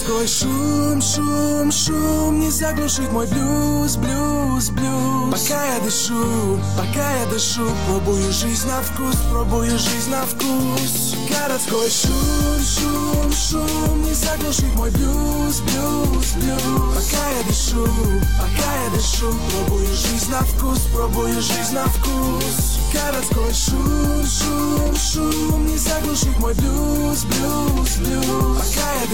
Городской шум, шум, шум не заглушит мой блюз, блюз, блюз. Пока я дышу, пробую жизнь на вкус, пробую жизнь на вкус. Городской шум, шум, шум не заглушит мой блюз, блюз, блюз. Пока я дышу, пробую жизнь на вкус, пробую жизнь на вкус. Городской шум, шум, шум не заглушит мой блюз, блюз, блюз. Пока я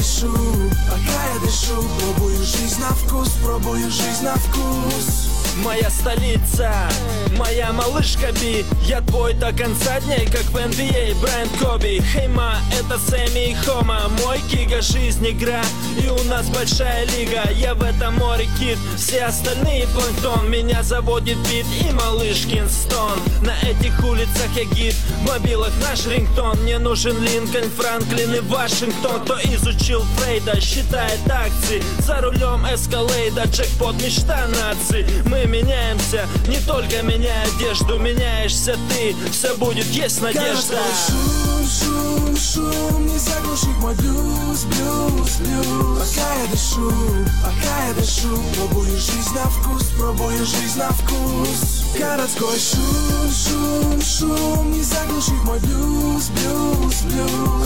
дышу, пробую жизнь на вкус, пробую жизнь на вкус. Моя столица, моя малышка Би. Я твой до конца дней, как в NBA Брайан Коби. Хейма, это Сэмми и Хома. Мой гига, жизнь игра, и у нас большая лига. Я в этом море кит, все остальные планктон. Меня заводит бит и малыш Кинстон. На этих улицах я гид, в мобилах наш рингтон. Мне нужен Линкольн, Франклин и Вашингтон. Кто изучил Фрейда, считает акции. За рулем Эскалейда, джекпот, мечта нации. Мы меняемся, не только меняя одежду. Меняешься ты, все будет, есть надежда. Шум, шум, шум не заглушит мой блюз, блюз, блюз. Пока я дышу, пробую жизнь на вкус, пробую жизнь на вкус. Городской шум, шум, шум не заглушит мой блюз, блюз, блюз.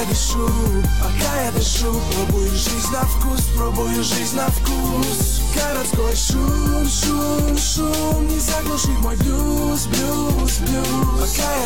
Пока я дышу, пробую жизнь на вкус, пробую жизнь на вкус. Городской шум, шум, шум не заглушит мой блюз, блюз, блюз.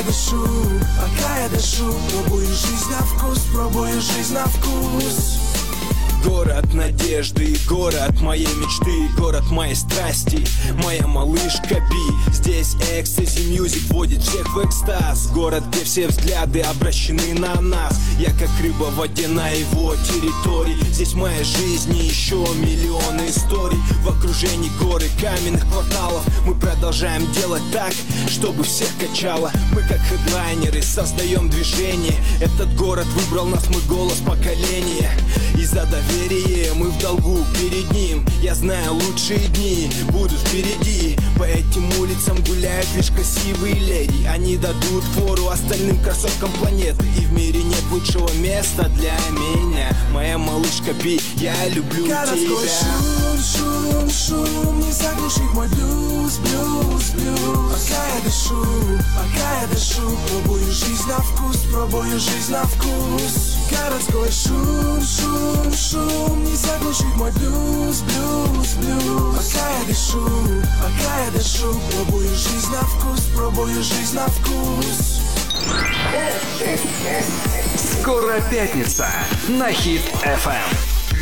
Пока я дышу, пробую жизнь на вкус, пробую жизнь на вкус. Город надежды и город моей мечты, город моей страсти, моя малышка Би. Здесь экстази мьюзик вводит всех в экстаз. Город, где все взгляды обращены на нас. Я как рыба в воде на его территории. Здесь моя жизнь и еще миллионы историй. В окружении горы каменных кварталов мы продолжаем делать так, чтобы всех качало. Мы как хедлайнеры создаем движение. Этот город выбрал нас, мы голос поколения. И за доверие мы в долгу перед ним. Я знаю, лучшие дни будут впереди. По этим улицам гуляют лишь красивые леди. Они дадут фору остальным красоткам планеты. И в мире нет лучшего места для меня. Моя малышка Би, я люблю Городской тебя. Шум, шум, шум не заглушит мой блюз, блюз, блюз. Пока я дышу, пробую жизнь на вкус, пробую жизнь на вкус. Городской шум, шум, шум не заглушит мой блюз, блюз, блюз. Пока я дышу, пробую жизнь на вкус, пробую жизнь на вкус. Скоро пятница на Хит FM.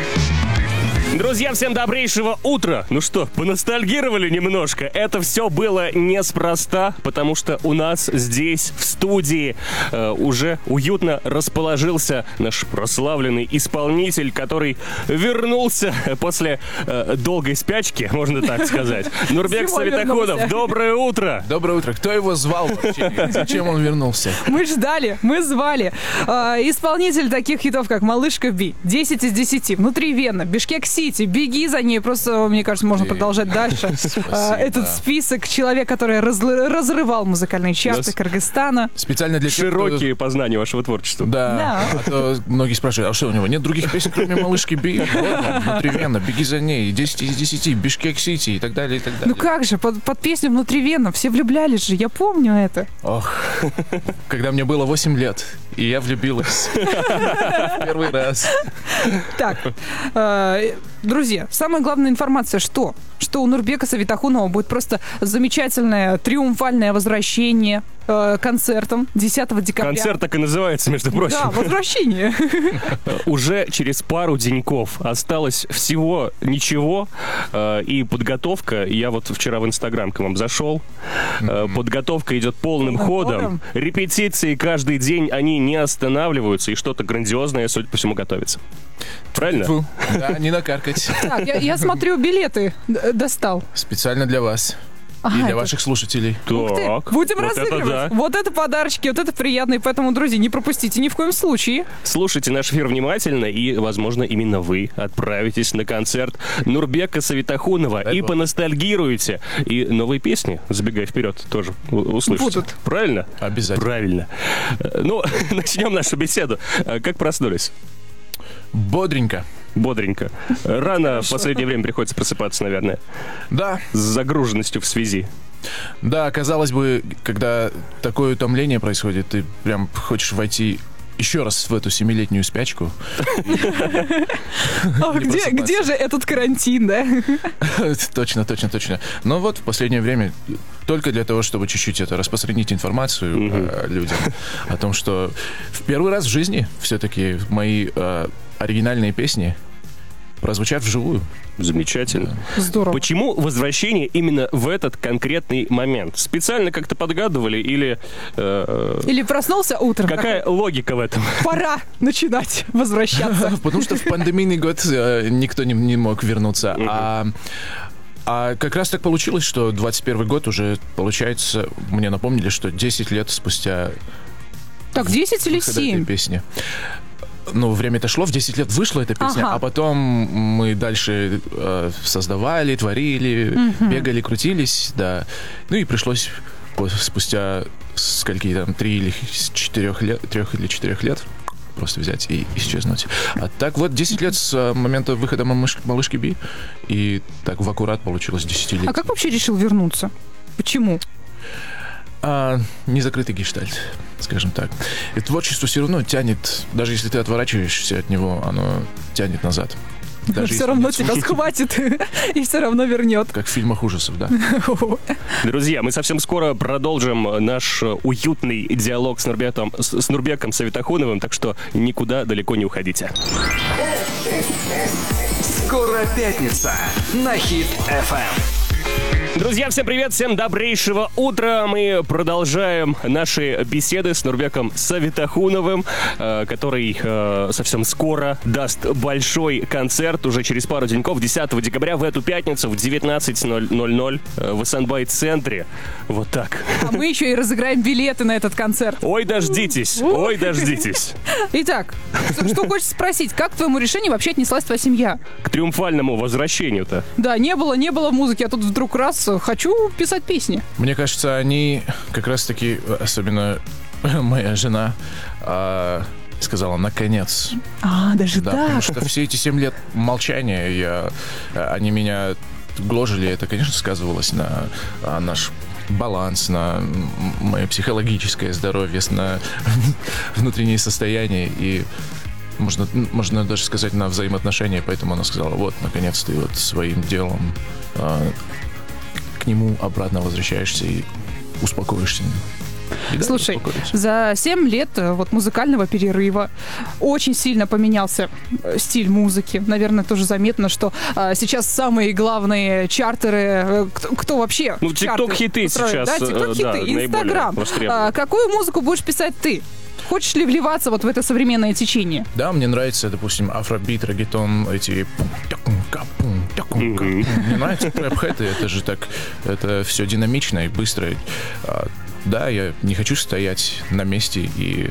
Друзья, всем добрейшего утра. Ну что, поностальгировали немножко? Это все было неспроста, потому что у нас здесь, в студии, уже уютно расположился наш прославленный исполнитель, который вернулся после долгой спячки, можно так сказать. Нурбек Савитахунов, доброе утро! Доброе утро. Кто его звал вообще? Зачем он вернулся? Мы ждали, мы звали. Исполнитель таких хитов, как «Малышка Би», 10 из 10, «Внутривенно», «Бишкек-Сити», «Беги за ней». Просто, мне кажется, можно продолжать дальше. Этот список. Человек, который разрывал музыкальные чарты Кыргызстана. Специально для тех, Широкие познания вашего творчества. Да. А то многие спрашивают, а что у него нет других песен, кроме «Малышки Би»? «Внутривенно», «Беги за ней», 10 из 10, «Бишкек-Сити» и так далее, и так далее. Ну как же, под песню «Внутривенно» все влюблялись же, я помню это. Ох, когда мне было 8 лет, и я влюбилась. Первый раз. Так, друзья, самая главная информация, что у Нурбека Савитахунова будет просто замечательное триумфальное возвращение концертом 10 декабря. Концерт так и называется, между прочим. Да, возвращение. Уже через пару деньков осталось всего ничего, и подготовка, я вот вчера в Инстаграм к вам зашел, подготовка идет полным ходом, репетиции каждый день, они не останавливаются, и что-то грандиозное, судя по всему, готовится. Правильно? Да, не накаркать. Так, я смотрю, билеты достал. Специально для вас. И для ваших слушателей. Так, будем вот разыгрывать. Это да. Вот это подарочки, вот это приятно. И поэтому, друзья, не пропустите ни в коем случае. Слушайте наш эфир внимательно, и, возможно, именно вы отправитесь на концерт Нурбека Савитахунова и поностальгируете. И новые песни, забегая вперед, тоже услышите. Будут. Правильно? Обязательно. Правильно. Ну, начнем нашу беседу. Как проснулись? Бодренько. Бодренько. Рано в последнее время приходится просыпаться, наверное. Да. С загруженностью в связи. Да, казалось бы, когда такое утомление происходит, ты прям хочешь войти еще раз в эту 7-летнюю спячку. Где же этот карантин, да? Точно. Но вот в последнее время только для того, чтобы чуть-чуть распространить информацию людям о том, что в первый раз в жизни все-таки мои оригинальные песни прозвучат вживую. Замечательно. Здорово. Почему возвращение именно в этот конкретный момент? Специально как-то подгадывали или... Или проснулся утром. Какая логика в этом? Пора начинать возвращаться. Потому что в пандемийный год никто не мог вернуться. А как раз так получилось, что 21 год уже, получается, мне напомнили, что 10 лет спустя... Так, 10 или выхода этой 7? Песни. Ну, время-то шло, в 10 лет вышла эта песня, а потом мы дальше создавали, творили, бегали, крутились, да. Ну и пришлось спустя скольки там, 3 или 4 лет просто взять и исчезнуть. А так вот 10 лет с момента выхода «Малышки Би», и так в аккурат получилось 10-летие. А как вообще решил вернуться? Почему? Незакрытый гештальт, скажем так. И творчество все равно тянет, даже если ты отворачиваешься от него, оно тянет назад. Даже все равно тебя схватит и все равно вернет. Как в фильмах ужасов, да. Друзья, мы совсем скоро продолжим наш уютный диалог с Нурбеком Савитахуновым, так что никуда далеко не уходите. Скоро пятница на Хит FM. Друзья, всем привет, всем добрейшего утра. Мы продолжаем наши беседы с Нурбеком Савитахуновым, который совсем скоро даст большой концерт уже через пару деньков, 10 декабря в эту пятницу в 19:00 в Эссенбай-центре. Вот так. А мы еще и разыграем билеты на этот концерт. Ой, дождитесь, ой, дождитесь. Итак, что хочешь спросить, как к твоему решению вообще отнеслась твоя семья? К триумфальному возвращению-то. Да, не было музыки, а тут вдруг раз хочу писать песни. Мне кажется, они как раз-таки, особенно моя жена, сказала, наконец. Даже да, так? Потому что все эти 7 лет молчания, они меня гложили, это, конечно, сказывалось на наш баланс, на мое психологическое здоровье, на внутреннее состояние и можно даже сказать на взаимоотношения, поэтому она сказала, вот, наконец ты вот своим делом к нему обратно возвращаешься и успокоишься. И слушай, за 7 лет вот музыкального перерыва очень сильно поменялся стиль музыки. Наверное, тоже заметно, что сейчас самые главные чартеры, кто вообще ну, тикток-хиты сейчас, да, тикток-хиты, Инстаграм. Какую музыку будешь писать ты? Хочешь ли вливаться вот в это современное течение? Да, мне нравится, допустим, афробит, реггетон, эти... Мне нравится трэп-хэты, это же так... Это все динамично и быстро. Да, я не хочу стоять на месте и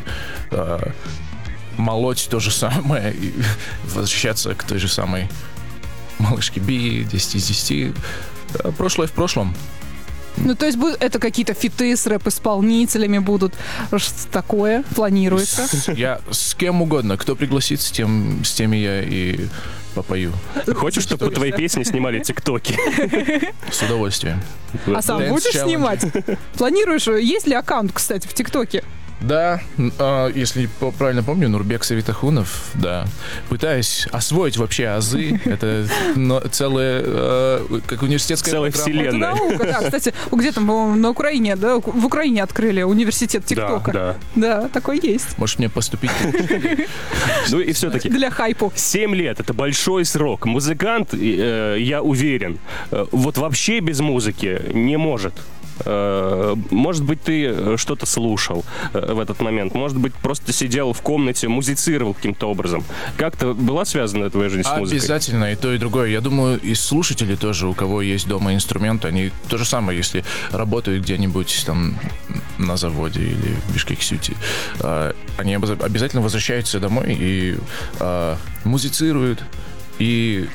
молоть то же самое и возвращаться к той же самой «Малышке Би», 10 из 10. Прошлое в прошлом. Ну, то есть это какие-то фиты с рэп-исполнителями будут? Что такое планируется? Я с кем угодно. Кто пригласит, с теми я и попою. Хочешь, чтобы твои песни снимали тиктоки? С удовольствием. А сам будешь снимать? Планируешь? Есть ли аккаунт, кстати, в ТикТоке? Да, если правильно помню, Нурбек Савитахунов, да. Пытаюсь освоить вообще азы. Это целая, как университетская целая программа. вселенная. Это наука, да. Кстати, где-то на Украине, да, в Украине открыли университет ТикТока. Да. Да, такой есть. Может, мне поступить? Ну и все-таки. Для хайпу. 7 лет — это большой срок. Музыкант, я уверен, вот вообще без музыки не может. Может быть, ты что-то слушал в этот момент. Может быть, просто сидел в комнате, музицировал каким-то образом. Как-то была связана твоя жизнь с музыкой? Обязательно, и то, и другое. Я думаю, и слушатели тоже, у кого есть дома инструмент, они то же самое, если работают где-нибудь там на заводе или в Бишкек-Сити. Они обязательно возвращаются домой и музицируют, и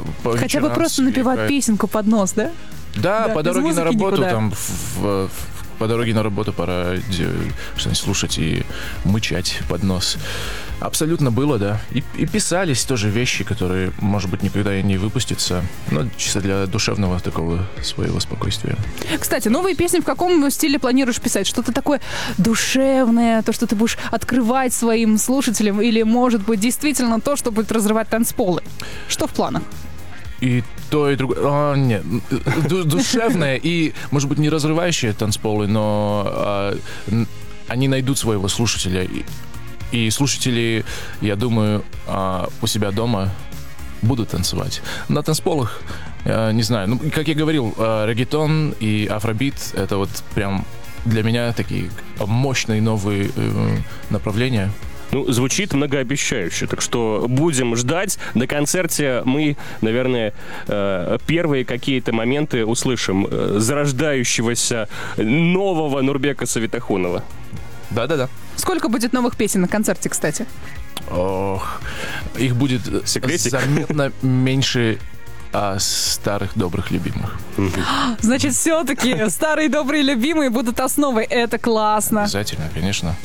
хотя бы просто напевать песенку под нос, да? Да, по дороге на работу, никуда. там, по дороге на работу пора что-нибудь слушать и мычать под нос. Абсолютно было, да. И писались тоже вещи, которые, может быть, никогда и не выпустятся. Но чисто для душевного такого своего спокойствия. Кстати, новые песни в каком стиле планируешь писать? Что-то такое душевное, то, что ты будешь открывать своим слушателям, или, может быть, действительно то, что будет разрывать танцполы? Что в планах? И то, и другое. Нет. Душевное и, может быть, не разрывающие танцполы, но они найдут своего слушателя. И слушатели, я думаю, у себя дома будут танцевать. На танцполах, не знаю, ну, как я говорил, реггетон и афробит — это вот прям для меня такие мощные новые направления. Ну, звучит многообещающе, так что будем ждать. На концерте мы, наверное, первые какие-то моменты услышим зарождающегося нового Нурбека Савитахунова. Да-да-да. Сколько будет новых песен на концерте, кстати? Ох, их будет заметно меньше старых добрых любимых. Значит, все-таки старые добрые любимые будут основой. Это классно. Обязательно, конечно.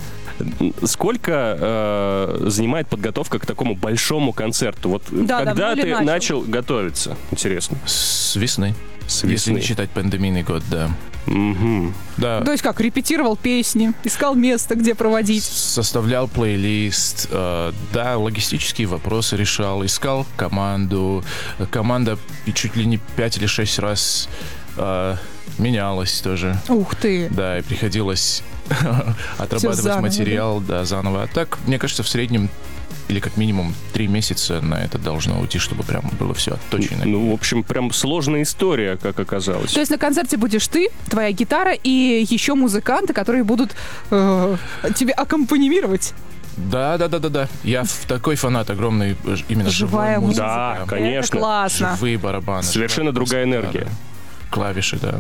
Сколько занимает подготовка к такому большому концерту? Вот да, когда ты начал готовиться? Интересно. С весны. Если не считать пандемийный год, да. Угу. Да. То есть как, репетировал песни, искал место, где проводить? Составлял плейлист, да, логистические вопросы решал, искал команду. Команда чуть ли не 5 или 6 раз менялась тоже. Ух ты! Да, и приходилось отрабатывать заново, материал, да, заново. А так, мне кажется, в среднем или как минимум 3 месяца на это должно уйти, чтобы прям было все отточено. Ну, в общем, прям сложная история, как оказалось. То есть на концерте будешь ты, твоя гитара и еще музыканты, которые будут тебе аккомпанимировать. Да. Я такой фанат огромный именно живой музыки. Да, конечно. Это классно. Живые барабаны. Совершенно другая энергия. Клавиши, да.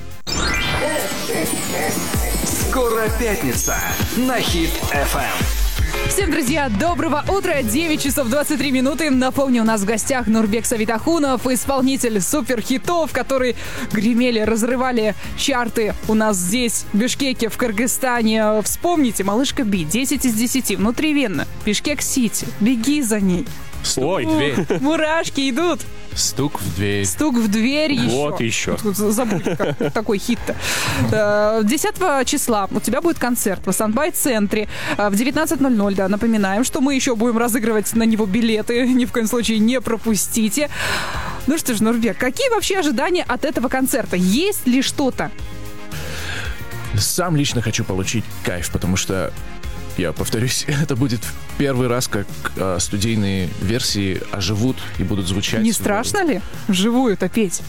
Скоро пятница на Хит FM. Всем, друзья, доброго утра, 9 часов 23 минуты. Напомню, у нас в гостях Нурбек Савитахунов, исполнитель суперхитов, которые гремели, разрывали чарты у нас здесь, в Бишкеке, в Кыргызстане. Вспомните, «Малышка Би», 10 из 10, внутривенно, Бишкек-Сити, «Беги за ней». Ой, дверь. Мурашки идут. Стук в дверь. Стук в дверь еще. Вот еще. Забудь, как такой хит-то. 10 числа у тебя будет концерт в Асанбай-центре в 19:00. Да, напоминаем, что мы еще будем разыгрывать на него билеты. Ни в коем случае не пропустите. Ну что ж, Нурбек, какие вообще ожидания от этого концерта? Есть ли что-то? Сам лично хочу получить кайф, потому что, я повторюсь, это будет первый раз, как студийные версии оживут и будут звучать. Не страшно ли вживую-то петь?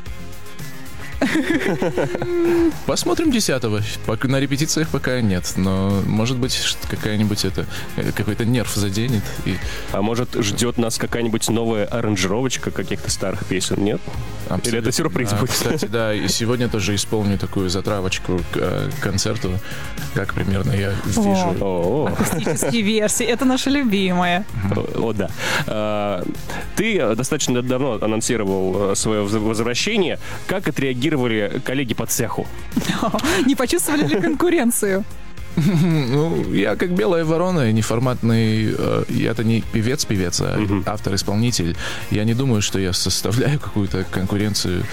Посмотрим 10-го. На репетициях пока нет, но может быть какая-нибудь какой-то нерв заденет. А может ждет нас какая-нибудь новая аранжировочка каких-то старых песен, нет? Абсолютно. Или это сюрприз будет? Кстати, да, и сегодня тоже исполню такую затравочку к концерту, как примерно я вижу. Акустические версии, это наша любимая. О, да. Ты достаточно давно анонсировал свое возвращение. Как отреагировали коллеги по цеху? Не почувствовали ли конкуренцию? Ну, я как белая ворона, неформатный, я-то не певец, а автор-исполнитель. Я не думаю, что я составляю какую-то конкуренцию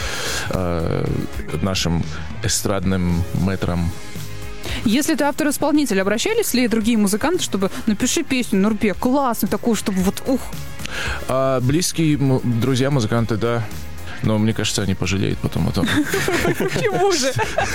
нашим эстрадным мэтрам. Если ты автор-исполнитель, обращались ли другие музыканты, чтобы напиши песню, Нурбек, классную такую, чтобы вот ух? Близкие друзья музыканты, да. Но мне кажется, они пожалеют потом о том. Почему же?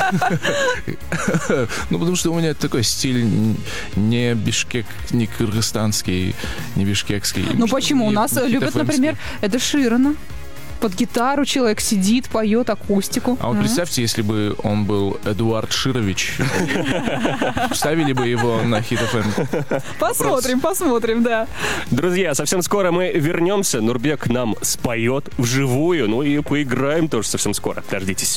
Ну, потому что у меня такой стиль не бишкек, не кыргызстанский, не бишкекский. Ну, почему? У нас любят, например, Эда Ширана. Под гитару человек сидит, поет акустику. А вот представьте, если бы он был Эдуард Ширович, ставили бы его на Хит FM. Посмотрим, да. Друзья, совсем скоро мы вернемся. Нурбек нам споет вживую. Ну и поиграем тоже совсем скоро. Дождитесь.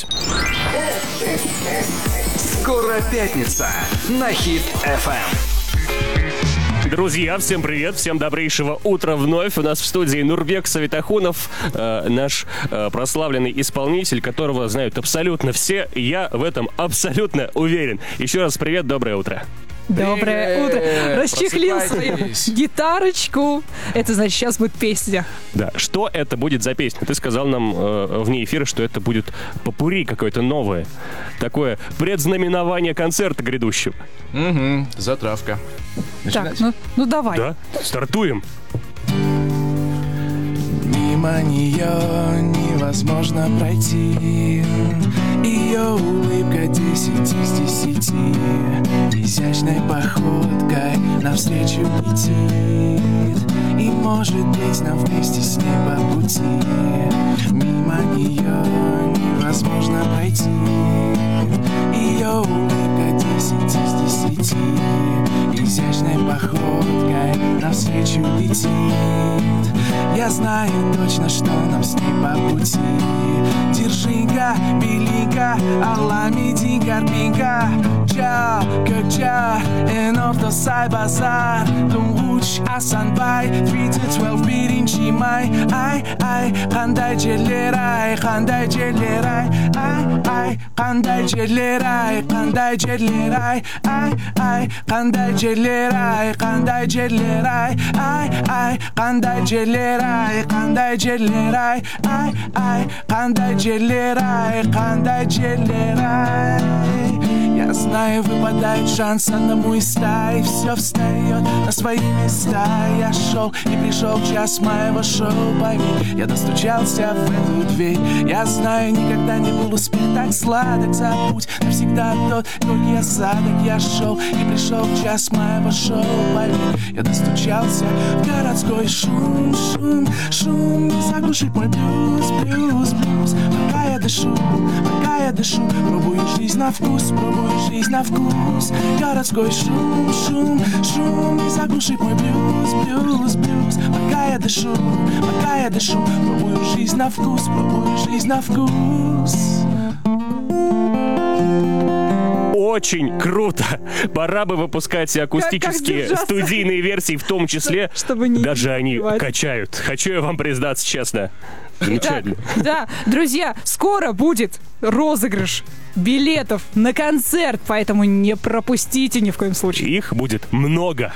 Скоро пятница на Хит FM. Друзья, всем привет, всем добрейшего утра вновь. У нас в студии Нурбек Савитахунов, наш прославленный исполнитель, которого знают абсолютно все. Я в этом абсолютно уверен. Еще раз привет, доброе утро. Доброе утро. Расчехлил свою гитарочку. Это значит, сейчас будет песня. Да, что это будет за песня? Ты сказал нам вне эфира, что это будет попурри какое-то новое. Такое предзнаменование концерта грядущего. Угу, затравка. Начинать? Так, ну давай. Да, стартуем. Мимо нее невозможно пройти. Ее улыбка 10 из 10. Изящной походкой навстречу летит. И может быть нам вместе с ней по пути. Мимо нее невозможно пройти. Ее улыбка 10 из 10. Изящной походкой навстречу летит. Я знаю точно, что нам с ней по пути. Держинка, белинка, аламидин, карпинка. Ча, как ча, энорто сай базар. Тунгуч, асанбай, 3-12 биринчи май. Ай, қандай жерлер-ай, қандай жерлер-ай. Ай, қандай жерлер-ай, қандай жерлер-ай. Ай, қандай жерлер-ай, қандай жерлер-ай. Ай, қандай жерлер-ай, қандай жерлер-ай. Ай, қандай жерлер-ай, қандай жерлер-ай. Я знаю, выпадает шанс одному из стаи. Все встает на свои места. Я шел и пришел час моего шоу. Пойми, я достучался в эту дверь. Я знаю, никогда не был успех так сладок. Забудь навсегда тот горький осадок. Я шел и пришел час моего шоу. Пойми, я достучался в городской шум. Шум, не заглушит мой блюз. Пока я дышу, пробую жизнь на вкус, жизнь на вкус. Городской шум, не заглушит мой блюз. Пока я дышу, пробую жизнь на вкус, жизнь на вкус. Очень круто. Пора бы выпускать и акустические как студийные версии в том числе. Чтобы не даже они убивать. качают. Хочу я вам признаться честно. Замечательно. Да, друзья, скоро будет розыгрыш билетов на концерт, поэтому не пропустите ни в коем случае. Их будет много.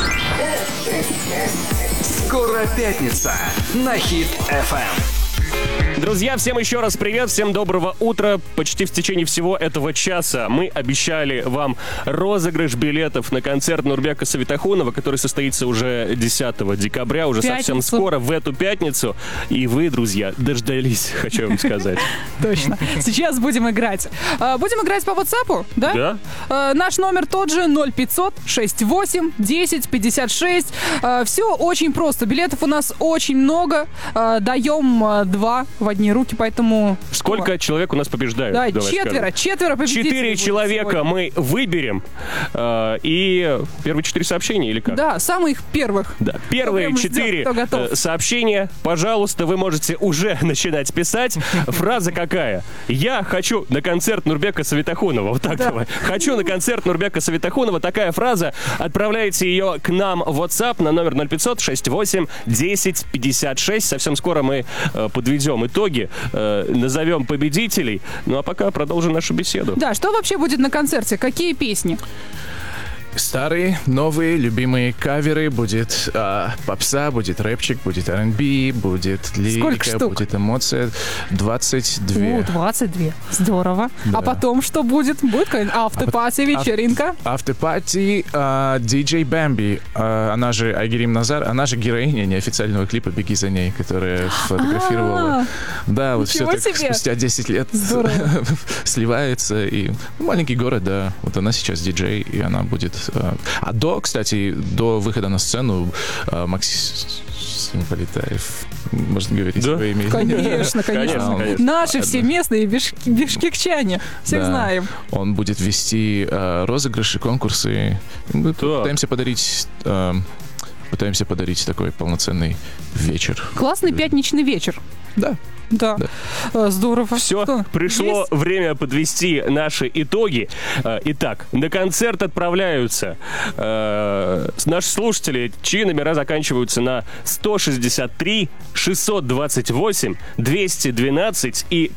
Скоро пятница на Хит FM. Друзья, всем еще раз привет, всем доброго утра. Почти в течение всего этого часа мы обещали вам розыгрыш билетов на концерт Нурбека Савитахунова, который состоится уже 10 декабря, уже совсем скоро, в эту пятницу. И вы, друзья, дождались, хочу вам сказать. Точно. Сейчас будем играть. Будем играть по WhatsApp, да? Да. Наш номер тот же 0500 68 10 56. Все очень просто. Билетов у нас очень много. Даем 2 в одни руки, поэтому... Сколько человек у нас побеждают? Да, Давай четверо победителей. 4 человека сегодня. мы выберем. И первые 4 сообщения или как? Да, самых первых. Да. Первые Кто прям ждет, 4 кто готов. сообщения, пожалуйста, вы можете уже начинать писать. Фраза какая? Я хочу на концерт Нурбека Савитахунова. Вот так давай. Хочу на концерт Нурбека Савитахунова. Такая фраза. Отправляйте ее к нам в WhatsApp на номер 0500 68 10 56. Совсем скоро мы подведем итоги, назовем победителей. Ну а пока продолжим нашу беседу. Да, что вообще будет на концерте? Какие песни? Старые, новые, любимые каверы. Будет попса, будет рэпчик, будет R&B, будет лирика, будет эмоция. 22. 22. Здорово. Да. А потом что будет? Будет какая-нибудь автопати, вечеринка? Автопати, диджей Бэмби, она же Айгерим Назар, она же героиня неофициального клипа «Беги за ней», которая фотографировала. Да, вот все так спустя 10 лет сливается. И маленький город, да. Вот она сейчас диджей, и она будет... кстати, до выхода на сцену Максим Полетаев, можно говорить свое имя? Конечно. Наши все местные бишкекчане. Всех знаем. Он будет вести розыгрыши, конкурсы. Мы пытаемся подарить такой полноценный вечер. Классный пятничный вечер. Да. Да. Здорово. Все, Что, пришло есть? время подвести наши итоги. Итак, на концерт отправляются наши слушатели, чьи номера заканчиваются на 163, 628, 212 и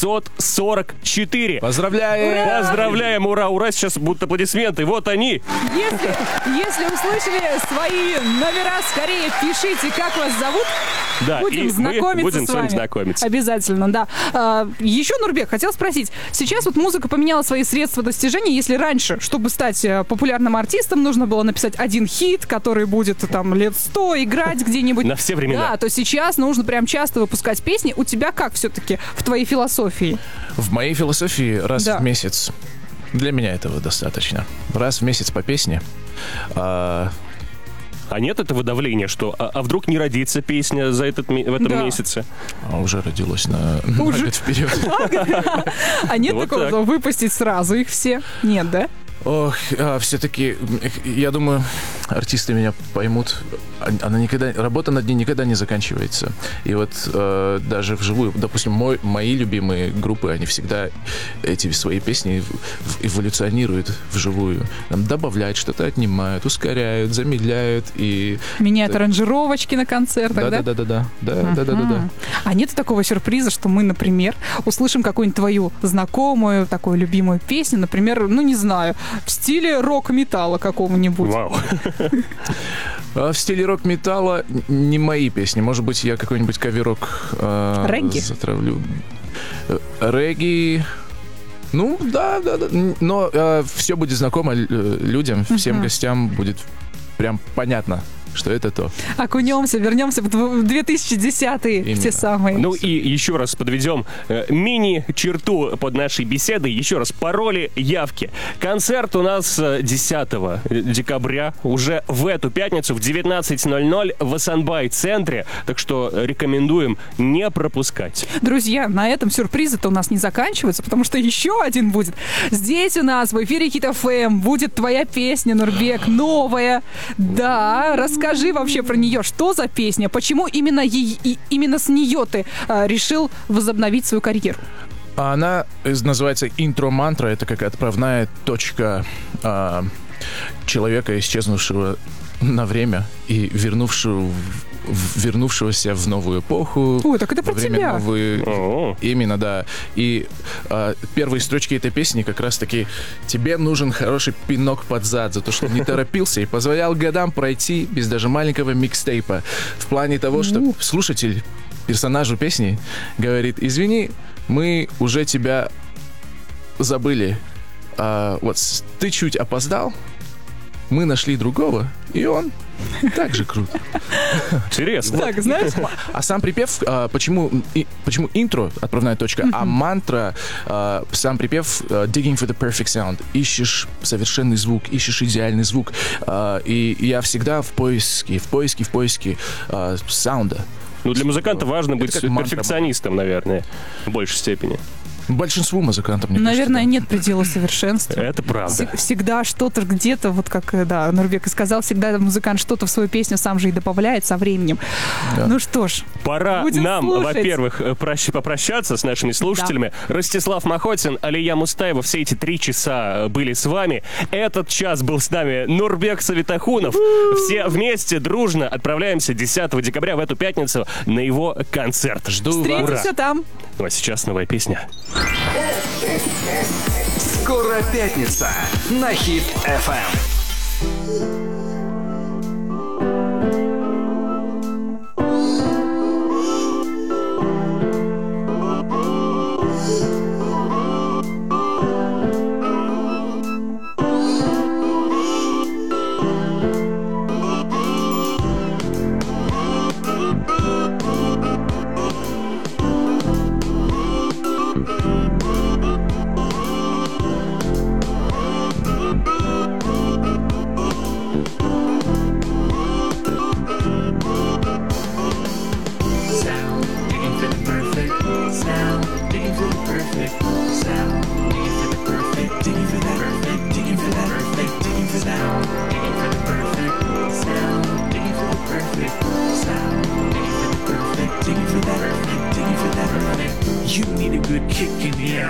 544. Поздравляем! Поздравляем, ура, ура, сейчас будут аплодисменты, вот они. Если услышали свои номера, скорее пишите, как вас зовут. Да, Будем и мы знакомиться будем с вами. знакомиться. Обязательно, да. Еще, Нурбек, хотел спросить. Сейчас вот музыка поменяла свои средства достижения. Если раньше, чтобы стать популярным артистом, нужно было написать один хит, который будет там лет 100 играть где-нибудь. На все времена. Да, то сейчас нужно прям часто выпускать песни. У тебя как все-таки в твоей философии? В моей философии раз Да. в месяц. Для меня этого достаточно. Раз в месяц по песне. А нет этого давления, что а вдруг не родится песня в этом Да. месяце? Уже родилось на год вперед. А нет Вот такого, так. что выпустить сразу их все? Нет, да? Ох, все-таки, я думаю, артисты меня поймут. Работа над ней никогда не заканчивается. И вот даже вживую, допустим, мои любимые группы, они всегда эти свои песни эволюционируют вживую. Там добавляют, что-то отнимают, ускоряют, замедляют и... Меняют аранжировочки на концертах, да? Да. А нет такого сюрприза, что мы, например, услышим какую-нибудь твою знакомую, такую любимую песню, например, ну не знаю, в стиле рок-металла какого-нибудь. Вау. В стиле рок-металла не мои песни. Может быть, я какой-нибудь каверок Регги? затравлю. Регги... Ну, да. Но все будет знакомо людям, всем гостям будет прям понятно, что это то. Окунемся, вернемся в 2010-е, Именно. те самые. Ну и еще раз подведем мини-черту под нашей беседой. Еще раз, пароли, явки. Концерт у нас 10 декабря, уже в эту пятницу в 19:00 в Асанбай-центре. Так что рекомендуем не пропускать. Друзья, на этом сюрпризы-то у нас не заканчиваются, потому что еще один будет. Здесь у нас в эфире Hit FM будет твоя песня, Нурбек, новая. Да, расскажи вообще про нее. Что за песня? Почему именно с нее ты решил возобновить свою карьеру? Она называется «Интро-мантра». Это как отправная точка человека, исчезнувшего на время и вернувшегося в новую эпоху. Ой, так это во про время тебя. О. Именно, да. И первые строчки этой песни как раз-таки «Тебе нужен хороший пинок под зад за то, что не торопился и позволял годам пройти без даже маленького микстейпа». В плане того, что слушатель персонажу песни говорит: «Извини, мы уже тебя забыли. Вот ты чуть опоздал, мы нашли другого, и он так же крут». Интересно. Так, знаешь, А сам припев, почему интро, отправная точка, а мантра, сам припев «Digging for the perfect sound». Ищешь совершенный звук, ищешь идеальный звук. И я всегда в поиске саунда. Ну, для музыканта важно быть как мантра. перфекционистом, наверное, в большей степени. Большинству музыкантов, мне наверное, кажется, нет предела совершенства. Это правда. Всегда что-то где-то, вот как, да, Нурбек и сказал, всегда музыкант что-то в свою песню сам же и добавляет со временем. Да. Ну что ж, Пора будем нам, слушать. во-первых, попрощаться с нашими слушателями. Ростислав Махотин, Алия Мустаева, все эти 3 часа были с вами. Этот час был с нами Нурбек Савитахунов. Все вместе, дружно отправляемся 10 декабря в эту пятницу на его концерт. Жду вас. встретимся там. Ну а сейчас новая песня. Скоро пятница на Hit FM.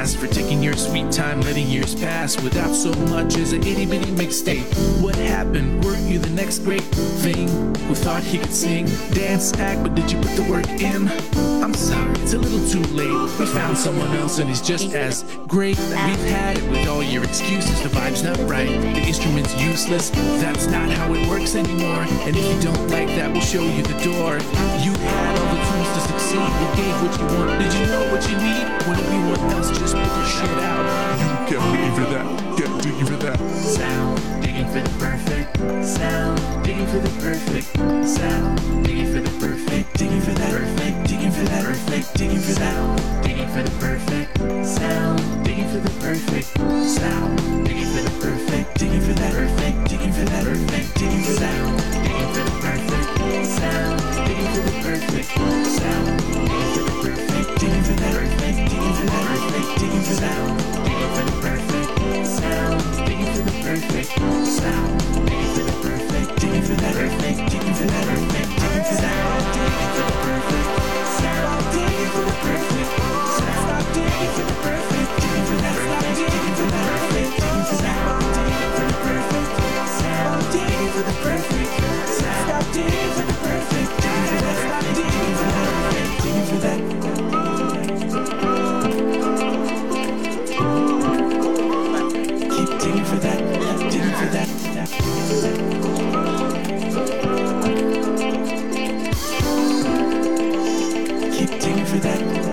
ass for taking your sweet time, letting years pass without so much as an itty bitty mixtape. What happened? Weren't you the next great thing who thought he could sing, dance, act, but did you put the work in? I'm sorry, it's a little too late. We found someone else and he's just as great. We've had it with all your excuses. The vibe's not right, the instrument's useless. That's not how it works anymore. And if you don't like that, we'll show you the door. You had all the tools to succeed. We gave what you want. Did you know what you need? When everyone else just put their shit out. You kept digging for that, kept digging for that sound, digging for the perfect sound, digging for the perfect sound, digging for the perfect, digging for that perfect, digging for that perfect, digging for that, digging for the perfect sound, digging for the perfect sound, digging for the perfect, digging for that perfect, digging for that perfect, digging for that, digging for the perfect sound, digging for the perfect sound, digging for the perfect, digging for that perfect, digging for that perfect, digging for that, digging for the perfect sound, digging for the perfect sound, digging for the perfect, digging for that perfect, digging for that perfect, digging for that, digging for the perfect sound, digging for the perfect sound, digging for the perfect, digging for that perfect, digging for that perfect, digging for that, digging for the perfect sound, digging for the perfect sound, digging for the perfect, digging for that, digging for that perfect, digging for that. Keep digging for that, digging for that. Keep digging for that.